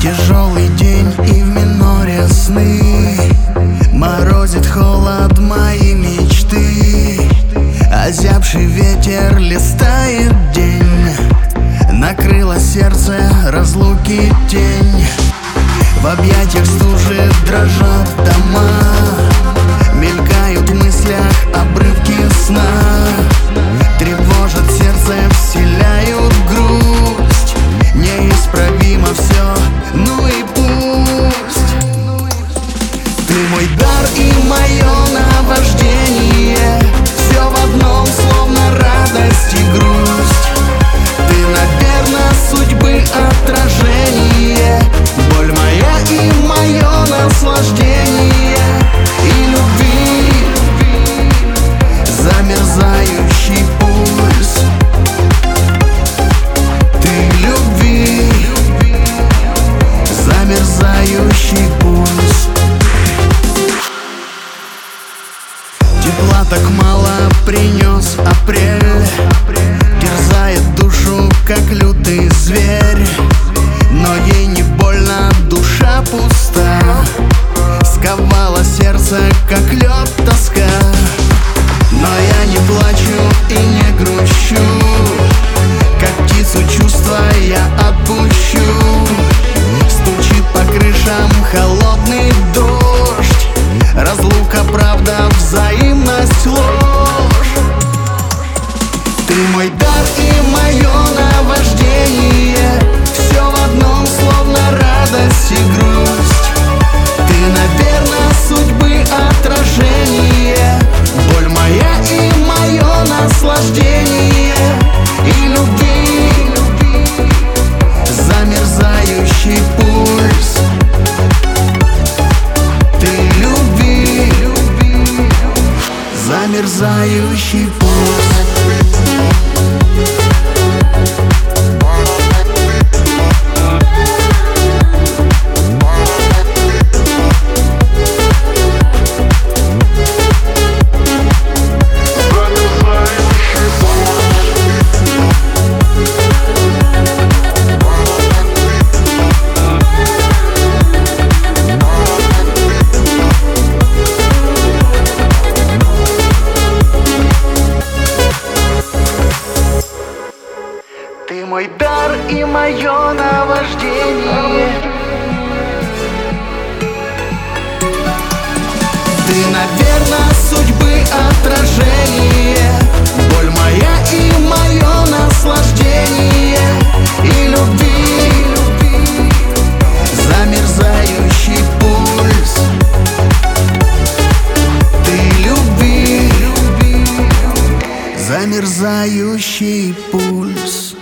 Тяжелый день и в миноре сны, морозит холод мои мечты. Озябший ветер листает день, накрыло сердце разлуки тень. В объятиях стужи дрожат дома, мелькают в мыслях обрывки сна. Тревожат сердце, вселяют грусть. Неисправимо все, ну и пусть. Ты мой дар и мое наваждение, все в одном, словно радость и грусть. Ты, наверно, судьбы отражение, боль моя и мое наслаждение. И любви замерзающий пульс. Ты любви замерзающий пульс. Тепла так мало принес апрель, терзает душу, как лютый зверь. Но ей не больно, душа пуста, сковала сердце, как лед тоска. Но я не плачу и не грущу, как птицу чувства я отпущу. Стучит по крышам холодный дождь, разлука, правда, взаимность, ложь. Ты мой дар и мое наваждение, все в одном, словно радость и грусть. Ты, наверно, судьбы отражение, боль моя и мое наслаждение. И любви замерзающий пульс. Ты любви замерзающий пульс. Ты мой дар и мое наваждение. Ты, наверно, судьбы отражение, боль моя и мое наслаждение. И любви замерзающий пульс. Ты любви замерзающий пульс.